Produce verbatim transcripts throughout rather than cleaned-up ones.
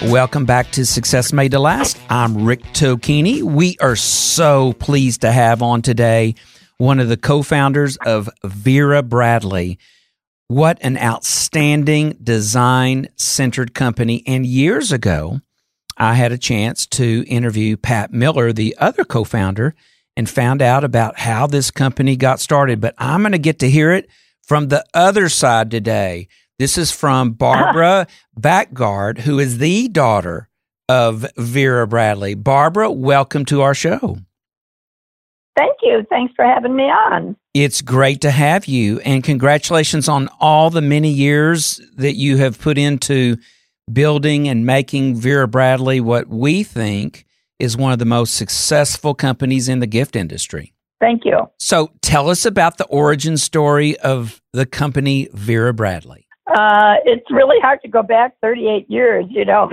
Welcome back to Success Made to Last. I'm Rick Tocchini. We are so pleased to have on today one of the co-founders of Vera Bradley. What an outstanding design-centered company. And years ago, I had a chance to interview Pat Miller, the other co-founder, and found out about how this company got started. But I'm going to get to hear it from the other side today. This is from Barbara Backgard, who is the daughter of Vera Bradley. Barbara, welcome to our show. Thank you. Thanks for having me on. It's great to have you, and congratulations on all the many years that you have put into building and making Vera Bradley what we think is one of the most successful companies in the gift industry. Thank you. So tell us about the origin story of the company Vera Bradley. Uh, it's really hard to go back thirty-eight years, you know.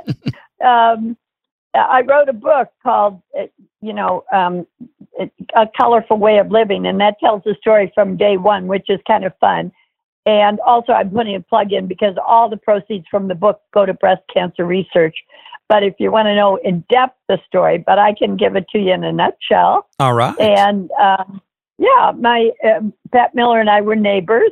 um, I wrote a book called, you know, um, A Colorful Way of Living, and that tells the story from day one, which is kind of fun. And also I'm putting a plug in because all the proceeds from the book go to breast cancer research. But if you want to know in depth the story, but I can give it to you in a nutshell. All right. And um, yeah, my uh, Pat Miller and I were neighbors.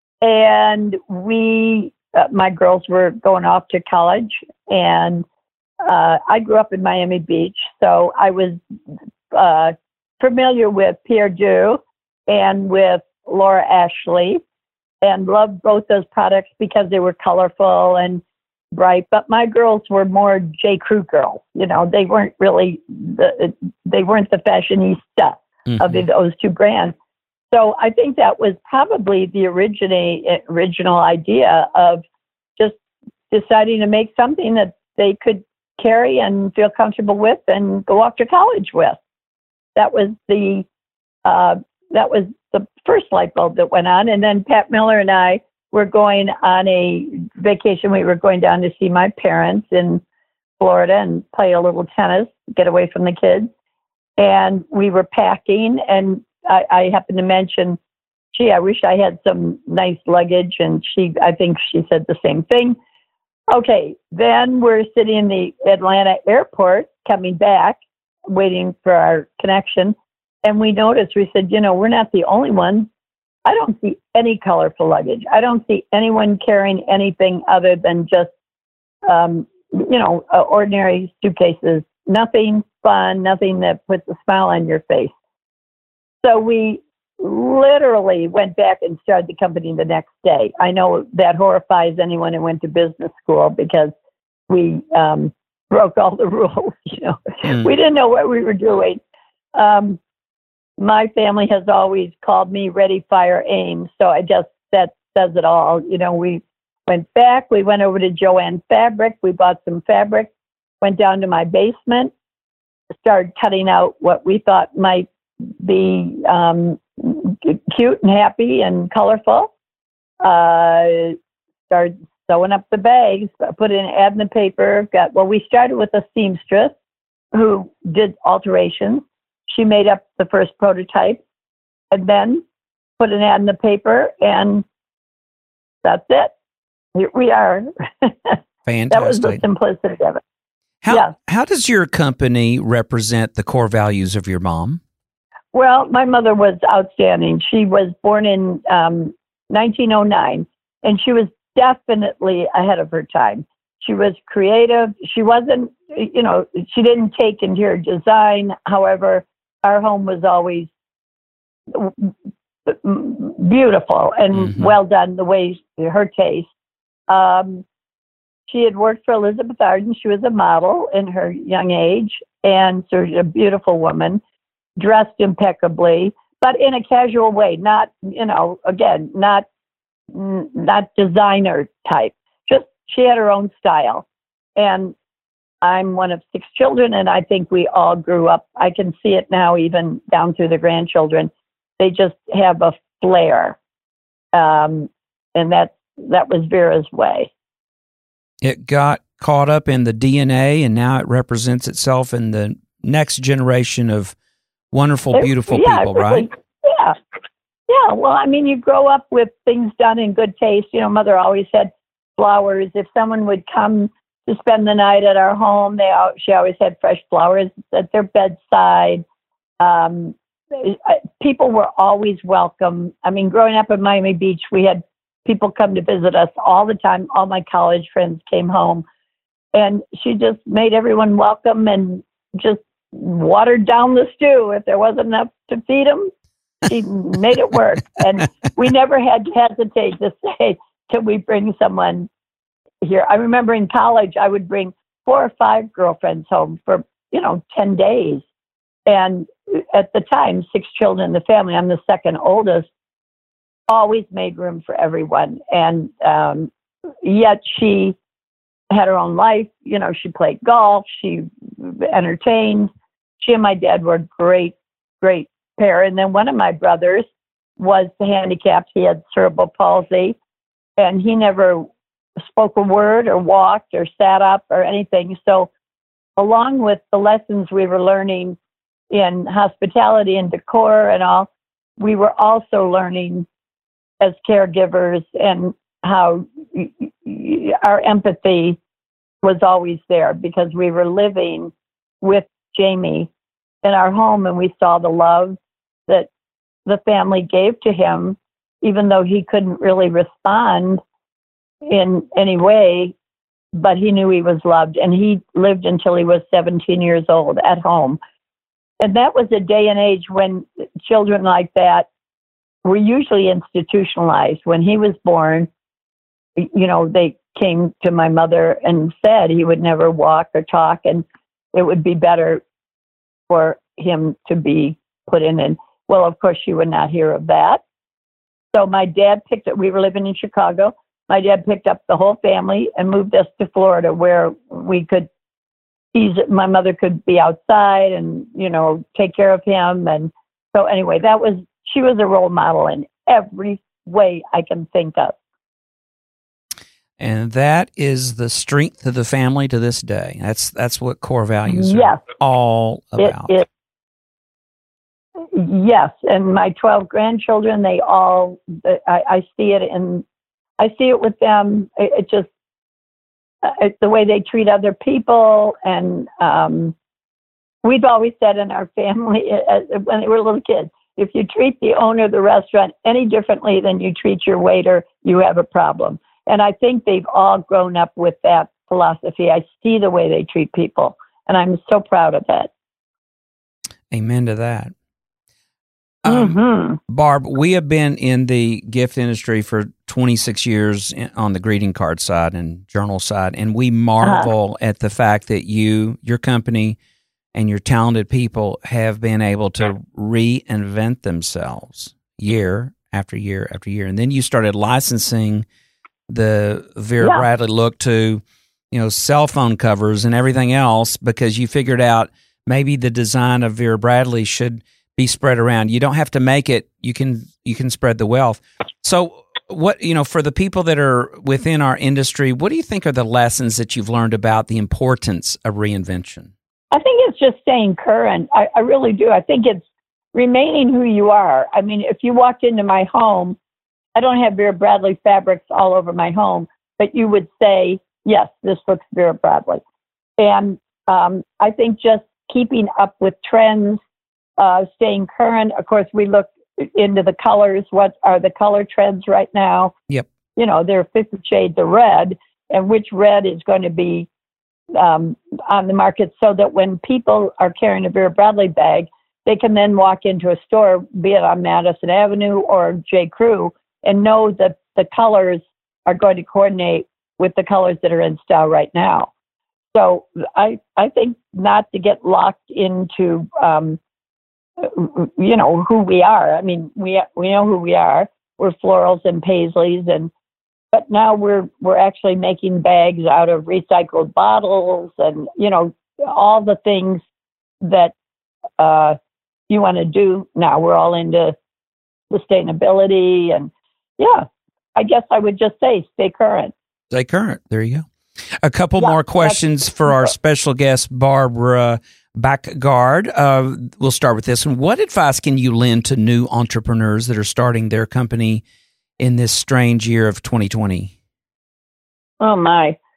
And we, uh, my girls were going off to college, and uh, I grew up in Miami Beach, so I was uh, familiar with Pierre Dieu and with Laura Ashley, and loved both those products because they were colorful and bright. But my girls were more J. Crew girls. You know, they weren't really the they weren't the fashionista mm-hmm. of those two brands. So I think that was probably the originate, original idea of just deciding to make something that they could carry and feel comfortable with and go off to college with. That was the uh, that was the first light bulb that went on. And then Pat Miller and I were going on a vacation. We were going down to see my parents in Florida and play a little tennis, get away from the kids. And we were packing, and I, I happened to mention, gee, I wish I had some nice luggage. And she, I think she said the same thing. Okay, then we're sitting in the Atlanta airport coming back, waiting for our connection. And we noticed, we said, you know, we're not the only ones. I don't see any colorful luggage. I don't see anyone carrying anything other than just, um, you know, uh, ordinary suitcases. Nothing fun, nothing that puts a smile on your face. So we literally went back and started the company the next day. I know that horrifies anyone who went to business school because we um, broke all the rules. You know, mm. we didn't know what we were doing. Um, my family has always called me Ready, Fire, Aim. So I just, that says it all. You know, we went back, we went over to Joann Fabric, we bought some fabric, went down to my basement, started cutting out what we thought might be um, cute and happy and colorful. Uh, started sewing up the bags, put in an ad in the paper. Got well. We started with a seamstress who did alterations. She made up the first prototype, and then put an ad in the paper, and that's it. Here we are. Fantastic. That was the simplicity of it. How yeah. how does your company represent the core values of your mom? Well, my mother was outstanding. She was born in um, nineteen oh nine, and she was definitely ahead of her time. She was creative. She wasn't, you know, she didn't take interior design. However, our home was always beautiful and mm-hmm. well done, the way her taste. Um, she had worked for Elizabeth Arden. She was a model in her young age, and so she's a beautiful woman. Dressed impeccably, but in a casual way, not, you know, again, not, not designer type. Just, she had her own style. And I'm one of six children, and I think we all grew up. I can see it now, even down through the grandchildren. They just have a flair. Um, and that, that was Vera's way. It got caught up in the D N A, and now it represents itself in the next generation of wonderful, beautiful yeah, people, really, right? Yeah. Yeah. Well, I mean, you grow up with things done in good taste. You know, Mother always had flowers. If someone would come to spend the night at our home. They al- she always had fresh flowers at their bedside. Um, people were always welcome. I mean, growing up in Miami Beach, we had people come to visit us all the time. All my college friends came home, and she just made everyone welcome and just watered down the stew. If there wasn't enough to feed them, she made it work. And we never had to hesitate to say, can we bring someone here? I remember in college, I would bring four or five girlfriends home for, you know, ten days. And at the time, six children in the family, I'm the second oldest, always made room for everyone. And um, yet she had her own life. You know, she played golf, she entertained. She and my dad were a great, great pair. And then one of my brothers was handicapped. He had cerebral palsy, and he never spoke a word or walked or sat up or anything. So along with the lessons we were learning in hospitality and decor and all, we were also learning as caregivers and how our empathy was always there, because we were living with Jamie in our home, and we saw the love that the family gave to him, even though he couldn't really respond in any way, but he knew he was loved, and he lived until he was seventeen years old at home. And that was a day and age when children like that were usually institutionalized. When he was born, you know, they came to my mother and said he would never walk or talk, and it would be better for him to be put in. And well, of course, she would not hear of that. So my dad picked up, we were living in Chicago. My dad picked up the whole family and moved us to Florida, where we could ease it. My mother could be outside and, you know, take care of him. And so anyway, that was, she was a role model in every way I can think of. And that is the strength of the family to this day. That's that's what core values yes. are all about. It, it, yes, and my twelve grandchildren, they all, I, I see it in, I see it with them. It, it just, it's the way they treat other people. And um, we've always said in our family, when we were little kids, if you treat the owner of the restaurant any differently than you treat your waiter, you have a problem. And I think they've all grown up with that philosophy. I see the way they treat people, and I'm so proud of that. Amen to that. Um, mm-hmm. Barb, we have been in the gift industry for twenty-six years on the greeting card side and journal side, and we marvel uh-huh. at the fact that you, your company, and your talented people have been able to reinvent themselves year after year after year. And then you started licensing the Vera yeah. Bradley look to, you know, cell phone covers and everything else, because you figured out maybe the design of Vera Bradley should be spread around. You don't have to make it. You can, you can spread the wealth. So what, you know, for the people that are within our industry, what do you think are the lessons that you've learned about the importance of reinvention? I think it's just staying current. I, I really do. I think it's remaining who you are. I mean, if you walked into my home, I don't have Vera Bradley fabrics all over my home, but you would say, yes, this looks Vera Bradley. And um, I think just keeping up with trends, uh, staying current. Of course, we look into the colors. What are the color trends right now? Yep. You know, there are fifty shades of red, and which red is going to be um, on the market, so that when people are carrying a Vera Bradley bag, they can then walk into a store, be it on Madison Avenue or J. Crew, and know that the colors are going to coordinate with the colors that are in style right now. So I I think not to get locked into, um, you know, who we are. I mean, we we know who we are. We're florals and paisleys, and but now we're we're actually making bags out of recycled bottles, and you know, all the things that uh, you want to do now. We're all into sustainability, and yeah, I guess I would just say stay current. Stay current. There you go. A couple yeah, more questions for our special guest, Barbara Backgard. Uh, we'll start with this one. What advice can you lend to new entrepreneurs that are starting their company in this strange year of twenty twenty? Oh, my.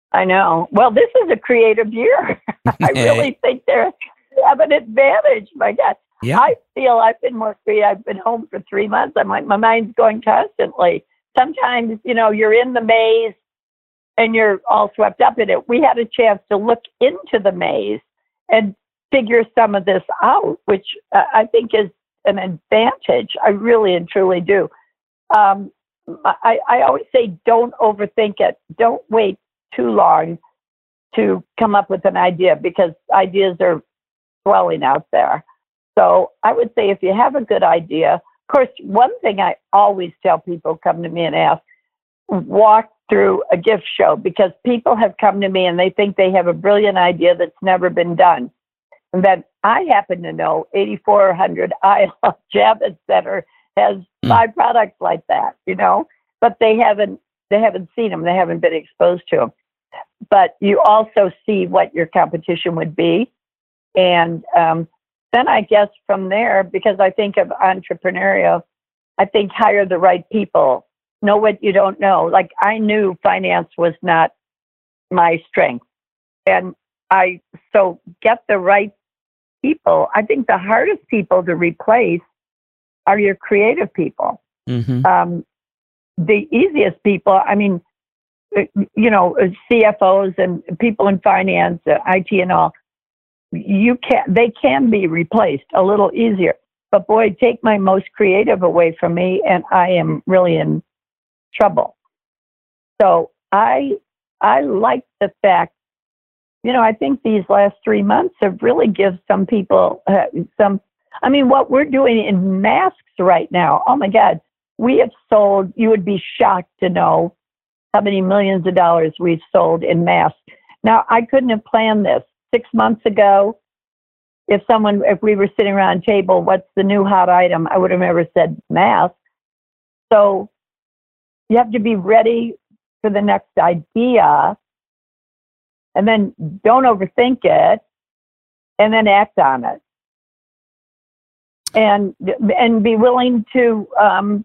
I know. Well, this is a creative year. I really think they have an advantage. My God. Yeah. I feel I've been more free. I've been home for three months. I'm like, my mind's going constantly. Sometimes, you know, you're in the maze and you're all swept up in it. We had a chance to look into the maze and figure some of this out, which uh, I think is an advantage. I really and truly do. Um, I, I always say, don't overthink it. Don't wait too long to come up with an idea, because ideas are swelling out there. So I would say if you have a good idea, of course, one thing I always tell people come to me and ask, walk through a gift show, because people have come to me and they think they have a brilliant idea that's never been done. And then I happen to know eighty-four hundred I Love Javits Center has Mm. five products like that, you know, but they haven't, they haven't seen them. They haven't been exposed to them. But you also see what your competition would be. And, um, then I guess from there, because I think of entrepreneurial, I think hire the right people, know what you don't know. Like, I knew finance was not my strength. And I, so get the right people. I think the hardest people to replace are your creative people. Mm-hmm. Um, the easiest people, I mean, you know, C F Os and people in finance, uh, I T and all, you can they can be replaced a little easier. But boy, take my most creative away from me and I am really in trouble. So I I like the fact, you know, I think these last three months have really given some people uh, some, I mean, what we're doing in masks right now, oh my God, we have sold, you would be shocked to know how many millions of dollars we've sold in masks. Now, I couldn't have planned this. Six months ago, if someone, if we were sitting around a table, what's the new hot item? I would have never said mask. So you have to be ready for the next idea, and then don't overthink it, and then act on it. And and be willing to um,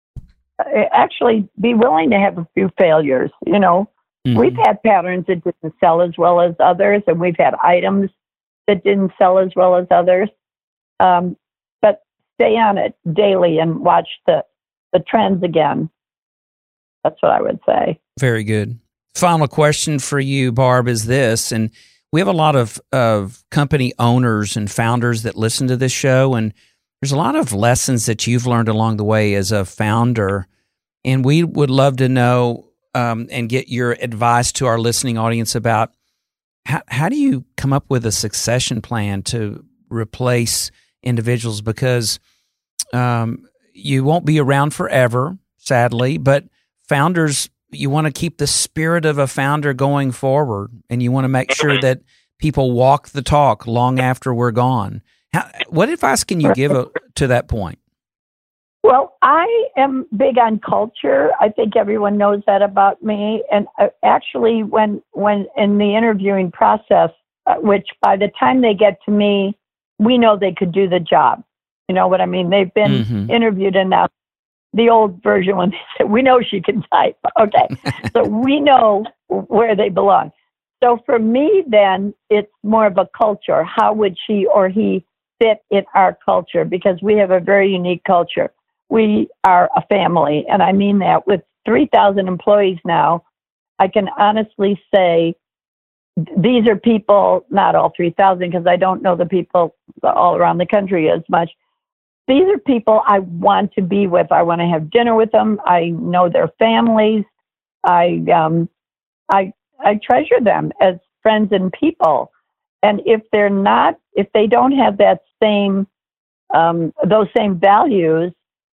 actually be willing to have a few failures. You know, mm-hmm. We've had patterns that didn't sell as well as others, and we've had items that didn't sell as well as others. Um, but stay on it daily and watch the, the trends again. That's what I would say. Very good. Final question for you, Barb, is this, and we have a lot of, of company owners and founders that listen to this show, and there's a lot of lessons that you've learned along the way as a founder, and we would love to know um, and get your advice to our listening audience about how, how do you come up with a succession plan to replace individuals, because um, you won't be around forever, sadly, but founders, you want to keep the spirit of a founder going forward, and you want to make sure that people walk the talk long after we're gone. How, what advice can you give a, to that point? Well, I am big on culture. I think everyone knows that about me. And uh, actually, when when in the interviewing process, uh, which by the time they get to me, we know they could do the job. You know what I mean? They've been mm-hmm. interviewed enough. The old version when they said, we know she can type. Okay. So we know where they belong. So for me, then, it's more of a culture. How would she or he fit in our culture? Because we have a very unique culture. We are a family. And I mean that. With three thousand employees now, I can honestly say these are people, not all three thousand, because I don't know the people all around the country as much. These are people I want to be with. I want to have dinner with them. I know their families. I um, I I treasure them as friends and people. And if they're not, if they don't have that same um, those same values,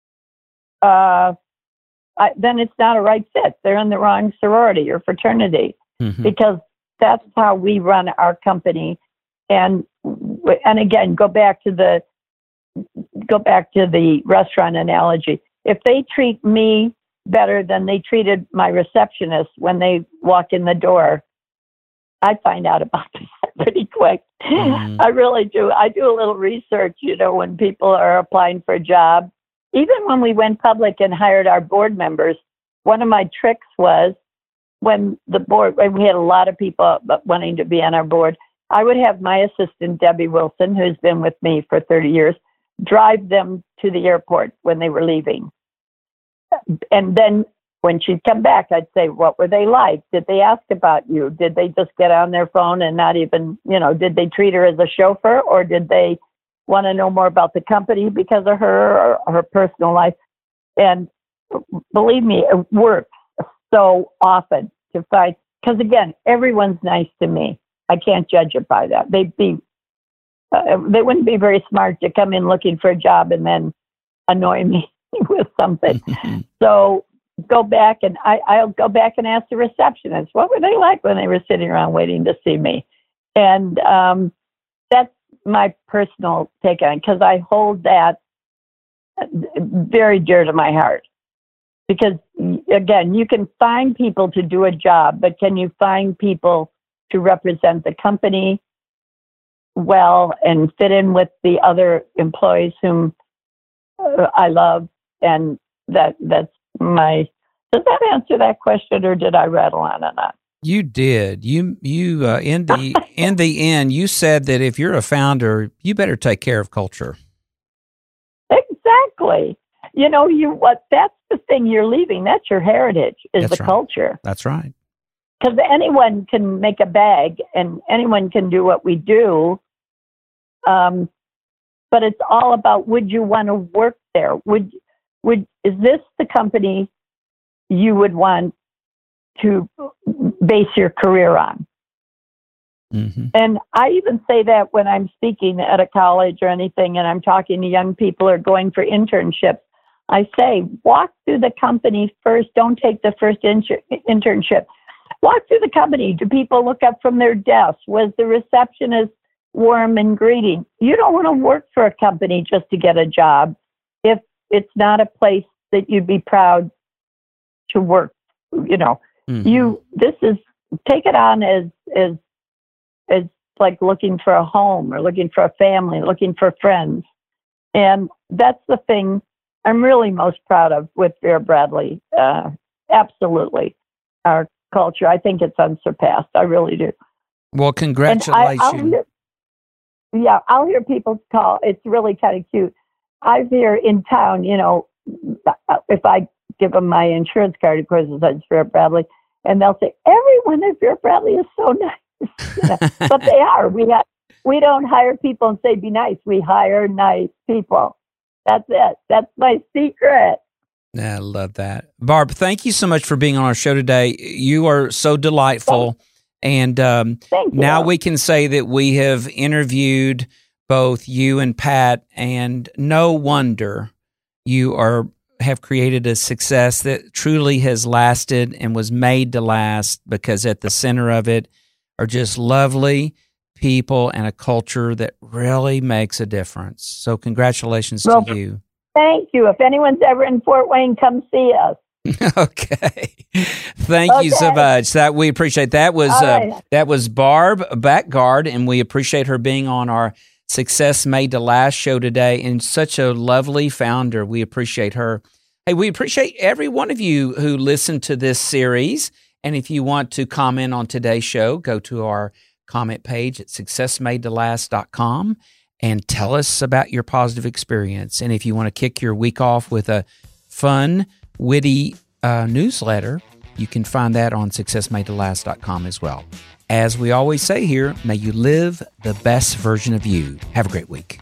uh, I, then it's not a right fit. They're in the wrong sorority or fraternity, mm-hmm. because that's how we run our company. And and again, go back to the. Go back to the restaurant analogy. If they treat me better than they treated my receptionist when they walk in the door, I find out about that pretty quick. Mm-hmm. I really do. I do a little research, you know, when people are applying for a job. Even when we went public and hired our board members, one of my tricks was when the board, when we had a lot of people wanting to be on our board, I would have my assistant, Debbie Wilson, who's been with me for thirty years, drive them to the airport when they were leaving. And then when she'd come back, I'd say, what were they like? Did they ask about you? Did they just get on their phone and not even, you know, did they treat her as a chauffeur, or did they want to know more about the company because of her or her personal life? And believe me, it works so often to find, because again, everyone's nice to me. I can't judge it by that. They'd be, uh, they wouldn't be very smart to come in looking for a job and then annoy me with something. So go back and I, I'll go back and ask the receptionist, what were they like when they were sitting around waiting to see me? And um, that's my personal take on it, because I hold that very dear to my heart. Because again, you can find people to do a job, but can you find people to represent the company well and fit in with the other employees whom uh, I love? And that that's my, does that answer that question, or did I rattle on and on? You did. You you uh, in the in the end, you said that if you're a founder, you better take care of culture. Exactly. You know, you what that's the thing you're leaving. That's your heritage, is That's the right. culture. That's right. Because anyone can make a bag and anyone can do what we do. Um, but it's all about, would you want to work there? Would would is this the company you would want to base your career on? Mm-hmm. And I even say that when I'm speaking at a college or anything, and I'm talking to young people or going for internships. I say, walk through the company first. Don't take the first inter- internship. Walk through the company. Do people look up from their desks? Was the receptionist warm and greeting? You don't want to work for a company just to get a job if it's not a place that you'd be proud to work. You know, mm-hmm. you, this is, take it on as, as, as like looking for a home or looking for a family, looking for friends. And that's the thing I'm really most proud of with Vera Bradley. Uh, absolutely. Our culture, I think it's unsurpassed. I really do. Well, congratulations. I, I'll hear, yeah, I'll hear people call. It's really kind of cute. I hear in town, you know, if I give them my insurance card, of course, it's Vera Bradley, and they'll say, everyone at Vera Bradley is so nice. You know, but they are. We have, we don't hire people and say, be nice. We hire nice people. That's it. That's my secret. I love that. Barb, thank you so much for being on our show today. You are so delightful. And um, now we can say that we have interviewed both you and Pat, and no wonder you are have created a success that truly has lasted and was made to last, because at the center of it are just lovely people and a culture that really makes a difference. So congratulations well, to you. Thank you. If anyone's ever in Fort Wayne, come see us. Okay. Thank okay. you so much. That we appreciate that was right. uh, that was Barb Backgard, and we appreciate her being on our Success Made to Last show today, and such a lovely founder. We appreciate her. Hey, we appreciate every one of you who listened to this series, and if you want to comment on today's show, go to our comment page at success made to last dot com and tell us about your positive experience. And if you want to kick your week off with a fun, witty uh, newsletter, you can find that on success made to last dot com as well. As we always say here, may you live the best version of you. Have a great week.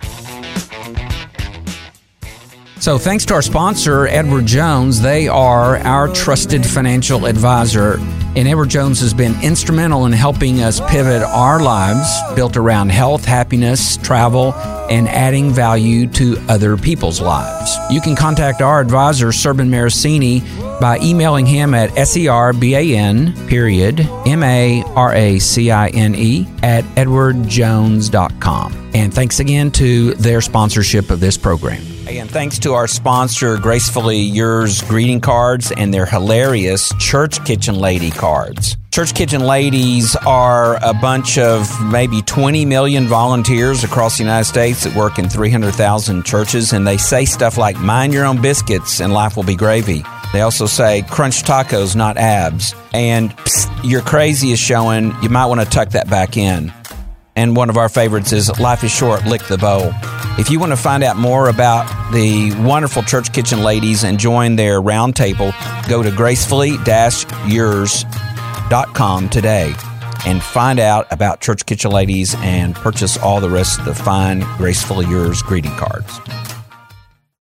So thanks to our sponsor, Edward Jones. They are our trusted financial advisor. And Edward Jones has been instrumental in helping us pivot our lives built around health, happiness, travel, and adding value to other people's lives. You can contact our advisor, Serban Maracini, by emailing him at serban, period, M A R A C I N E, at edward jones dot com. And thanks again to their sponsorship of this program. And thanks to our sponsor, Gracefully Yours greeting cards and their hilarious Church Kitchen Lady cards. Church Kitchen Ladies are a bunch of maybe twenty million volunteers across the United States that work in three hundred thousand churches, and they say stuff like, mind your own biscuits and life will be gravy. They also say crunch tacos, not abs. And psst, your crazy is showing. You might want to tuck that back in. And one of our favorites is life is short, lick the bowl. If you want to find out more about the wonderful Church Kitchen ladies and join their round table, go to gracefully dash yours dot com today and find out about Church Kitchen ladies and purchase all the rest of the fine Gracefully Yours greeting cards.